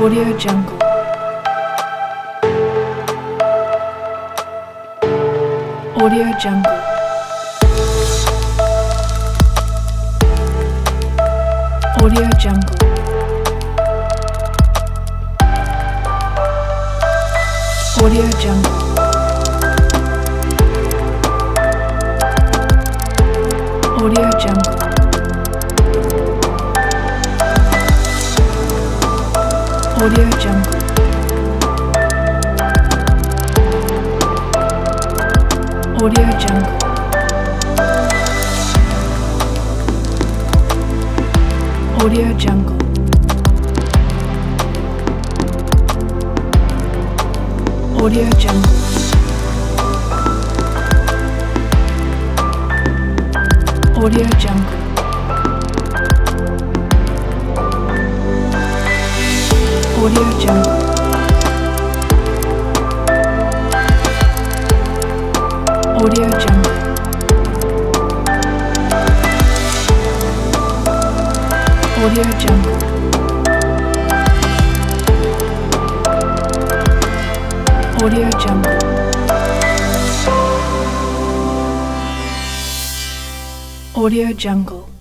Audio Jungle. Audio Jungle. Audio Jungle. Audio Jungle. Audio Jungle. Audio Jungle. Audio Jungle. Audio Jungle. Audio Jungle. Audio Jungle. Audio Jungle. Audio Jungle. Audio Jungle. Audio Jungle. Audio Jungle.